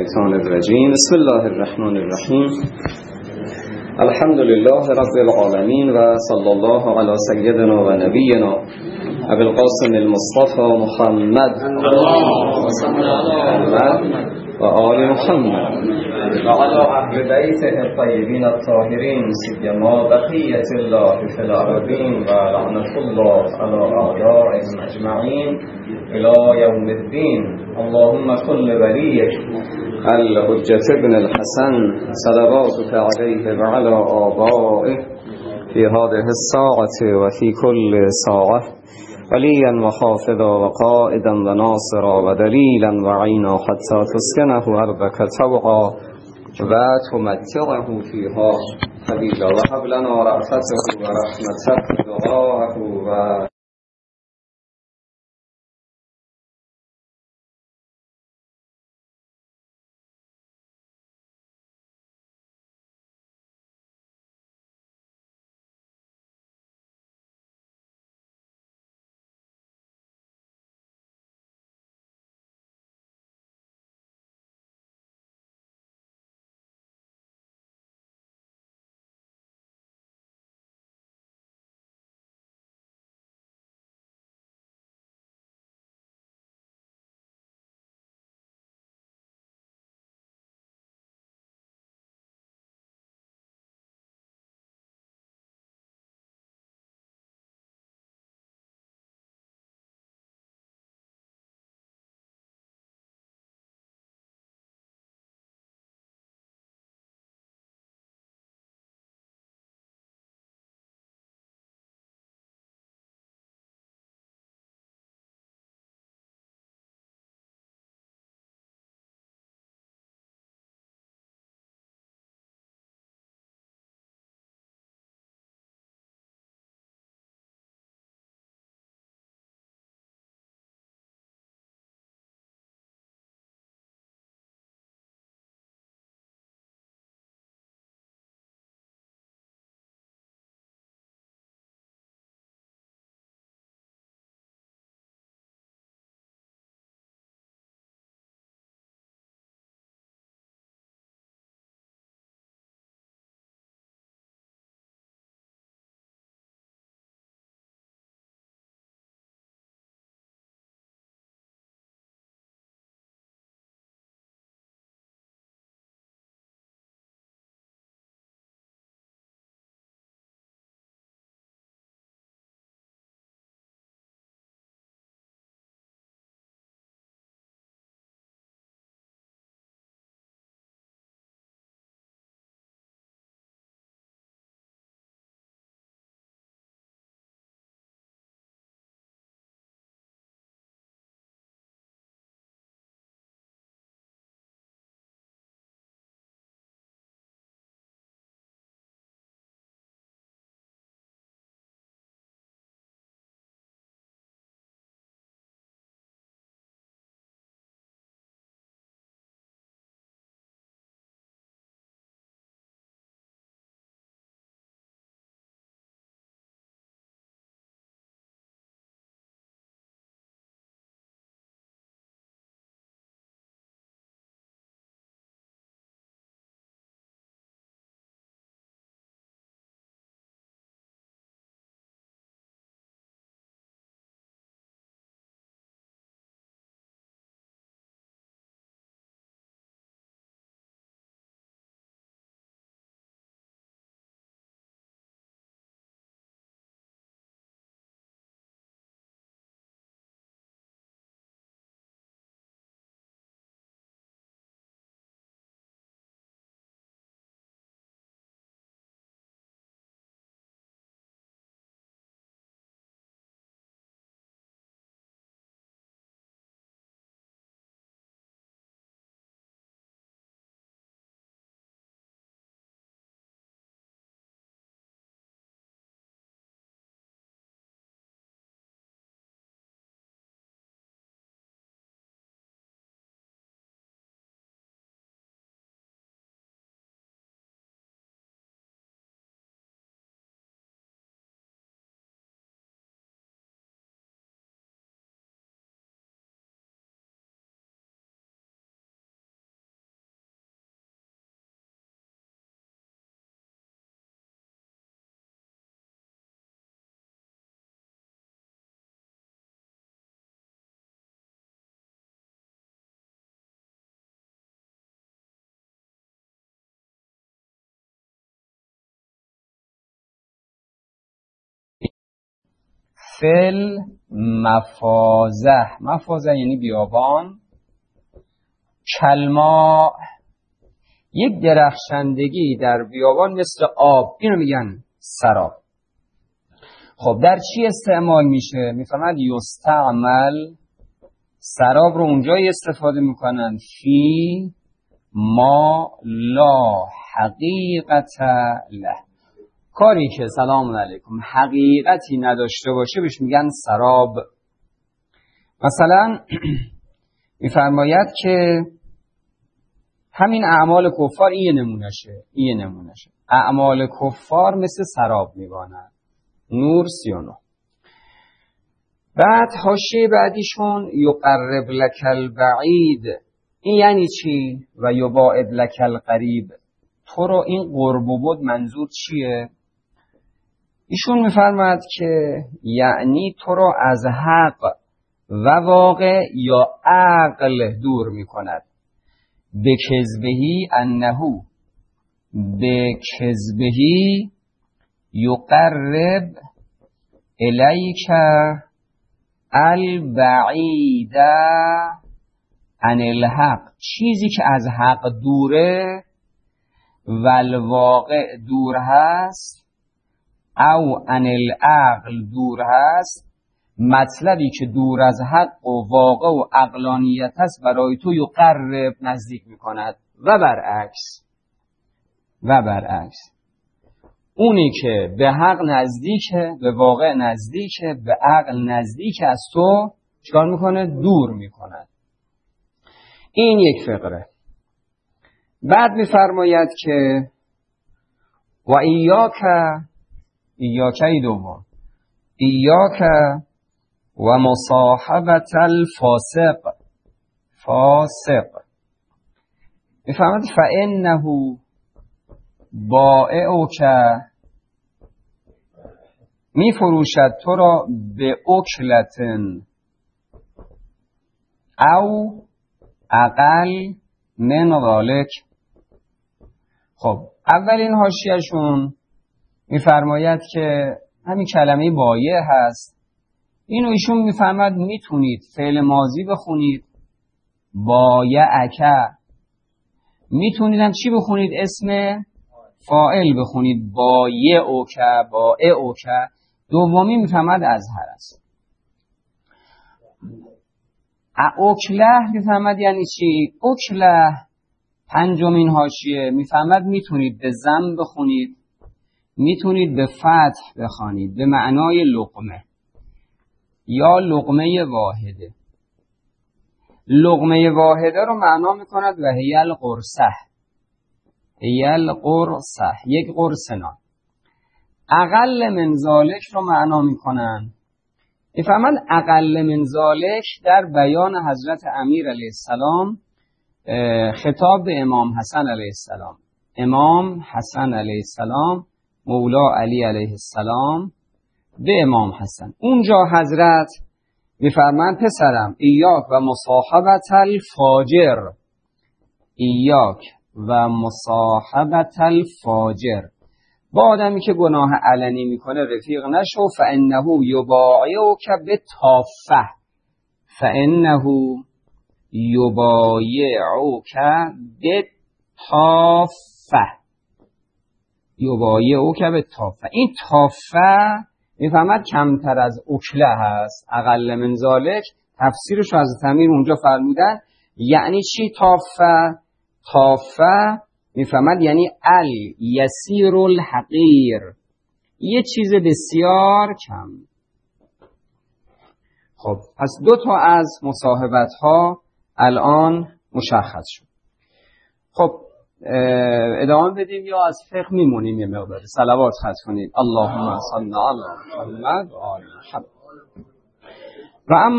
الشیطان الرجیم. بسم الله الرحمن الرحیم. الحمد لله رب العالمین و صلی الله علی سیدنا و نبینا ابی القاسم المصطفى محمد و آل محمد و علی اهل بیته الطیبین الطاهرین سیما بقیة الله فی الارضین و لعنة الله علی اعدائهم اجمعین الى یوم الدین. اللهم كل وليك الحجة ابن الحسن صلواتك عليه وعلى آبائه في هذه الساعة وفي كل ساعة وليا وحافظا وقائدا وناصرا ودليلا وعينا حتى تسكنه أرضك طوعا وتمتعه فيها قليلا وهب لنا رأفته ورحمته دعاءه و فل مفازه، مفازه یعنی بیابان، کلما یک درخشندگی در بیابان مثل آب، اینو میگن سراب. خب در چی استعمال میشه؟ میفهمد یستعمل، سراب رو اونجایی استفاده میکنن فی ما لا حقیقت له، کاری که سلام علیکم حقیقتی نداشته باشه بهش میگن سراب. مثلا میفرماید که همین اعمال کفار این نمونشه، اعمال کفار مثل سراب میبانند. نور 39. بعد حاشیه بعدیشون یقرب لک البعید، این یعنی چی؟ و یباعد لک القریب، تو رو این قرب و بعد منظور چیه؟ ایشون میفرماد که یعنی تو رو از حق و واقع یا عقل دور میکند. به کذبهی انهو، به کذبهی یقرب الیک البعید عن الحق، چیزی که از حق دوره و الواقع دور هست او عن العقل دور هست، مطلبی که دور از حق و واقع و عقلانیت هست برای تو یقرب نزدیک میکند و برعکس اونی که به حق نزدیکه، به واقع نزدیکه، به عقل نزدیک از تو چکار میکنه؟ دور میکند. این یک فقره. بعد میفرماید که و ایاک دوم، ایاک و مصاحبت فاسق میفرماید فانه بائعک، میفروشد تو را به اکلتن او اقل من ذالک. خب اولین حاشیه‌شون میفرماید که همین کلمه بایع هست، اینو ایشون میفرماد میتونید فعل ماضی بخونید بایعک، میتونید هم چی بخونید؟ اسم فاعل بخونید بایعک، دومی میفهمد ازهر است. اکله میفهمد یعنی چی؟ اکله پنجمین حاشیه میفهمد میتونید به ضم بخونید، میتونید به فتح بخونید به معنای لقمه یا لقمه واحده. لقمه واحده رو معنا میکند و هی القرصه، یک قرص نان. اقل من ذالک رو معنا میکنن، میفهمند اقل من ذالک در بیان حضرت امیر علیه السلام خطاب به امام حسن علیه السلام. امام حسن علیه السلام مولا علی علیه السلام به امام حسن، اونجا حضرت میفرمند پسرم ایاک و مصاحبت الفاجر، ایاک و مصاحبت الفاجر، با آدمی که گناه علنی میکنه رفیق نشو، فانه یبایعک بالتافه، فانه یبایعک بالتافه، یبایعک بالتافه. این تافه میفهمد کمتر از اکله هست، اقل من ذالک. تفسیرش از امیر اونجا فرمودن یعنی چی تافه؟ تافه میفهمد یعنی یسیر الحقیر، یه چیز بسیار کم. خب پس 2 تا از مصاحبت ها الان مشخص شد. خب ادامه بدیم یا از فقه میمونیم یه مقدار؟ صلوات ختم کنید. اللهم صل علی محمد و آل محمد. و اما